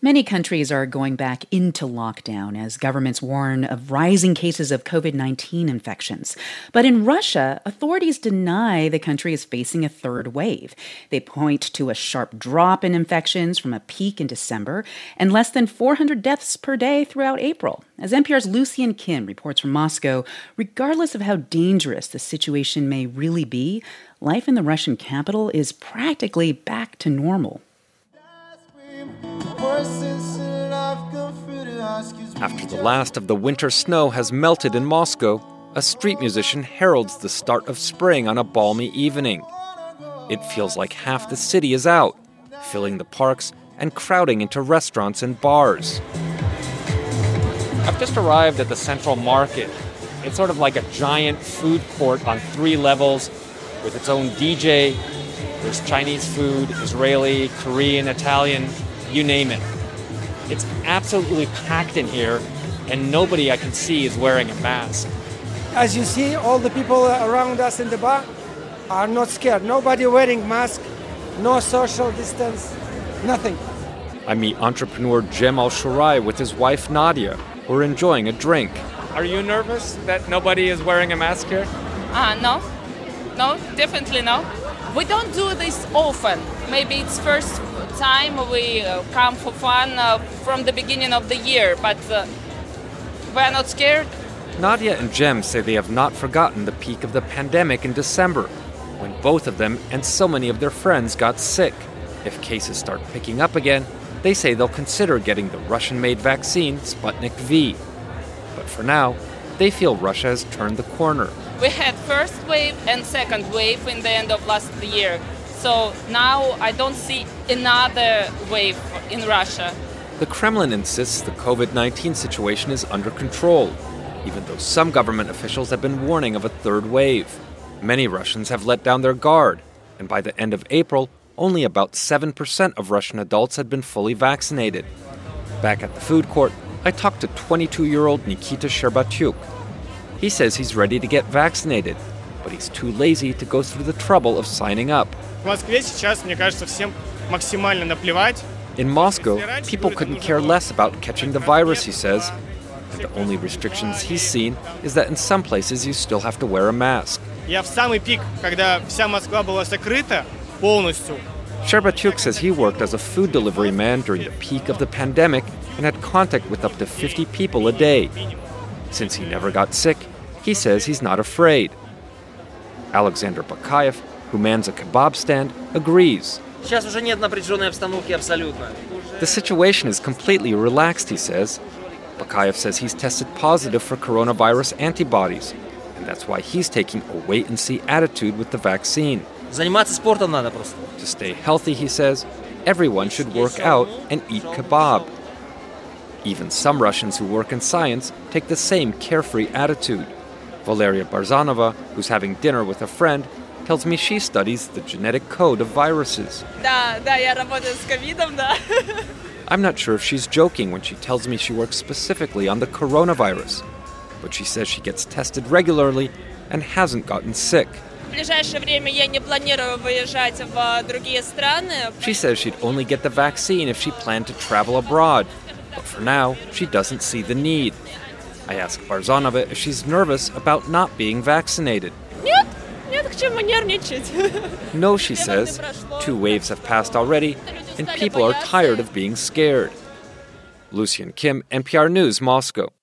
Many countries are going back into lockdown as governments warn of rising cases of COVID-19 infections. But in Russia, authorities deny the country is facing a third wave. They point to a sharp drop in infections from a peak in December and less than 400 deaths per day throughout April. As NPR's Lucian Kim reports from Moscow, regardless of how dangerous the situation may really be, life in the Russian capital is practically back to normal. After the last of the winter snow has melted in Moscow, a street musician heralds the start of spring on a balmy evening. It feels like half the city is out, filling the parks and crowding into restaurants and bars. I've just arrived at the Central Market. It's sort of like a giant food court on 3 levels with its own DJ. There's Chinese food, Israeli, Korean, Italian, you name it. It's absolutely packed in here, and nobody I can see is wearing a mask. As you see, all the people around us in the bar are not scared. Nobody wearing mask, no social distance, nothing. I meet entrepreneur Jem Al-Shurai with his wife Nadia, who are enjoying a drink. Are you nervous that nobody is wearing a mask here? No, definitely no. We don't do this often. Maybe it's first time we come for fun from the beginning of the year, but we're not scared. Nadia and Jem say they have not forgotten the peak of the pandemic in December, when both of them and so many of their friends got sick. If cases start picking up again, they say they'll consider getting the Russian-made vaccine Sputnik V. But for now, they feel Russia has turned the corner. We had first wave and second wave in the end of last year. So now I don't see another wave in Russia. The Kremlin insists the COVID-19 situation is under control, even though some government officials have been warning of a third wave. Many Russians have let down their guard, and by the end of April, only about 7% of Russian adults had been fully vaccinated. Back at the food court, I talked to 22-year-old Nikita Sherbatyuk. He says he's ready to get vaccinated, but he's too lazy to go through the trouble of signing up. In Moscow, people couldn't care less about catching the virus, he says. And the only restrictions he's seen is that in some places you still have to wear a mask. Sherbatyuk says he worked as a food delivery man during the peak of the pandemic and had contact with up to 50 people a day. Since he never got sick, he says he's not afraid. Alexander Bakayev, who mans a kebab stand, agrees. The situation is completely relaxed, he says. Bakayev says he's tested positive for coronavirus antibodies, and that's why he's taking a wait-and-see attitude with the vaccine. To stay healthy, he says, everyone should work out and eat kebab. Even some Russians who work in science take the same carefree attitude. Valeria Barzanova, who's having dinner with a friend, tells me she studies the genetic code of viruses. I'm not sure if she's joking when she tells me she works specifically on the coronavirus, but she says she gets tested regularly and hasn't gotten sick. She says she'd only get the vaccine if she planned to travel abroad, but for now, she doesn't see the need. I ask Barzanova if she's nervous about not being vaccinated. No, she says. 2 waves have passed already, and people are tired of being scared. Lucian Kim, NPR News, Moscow.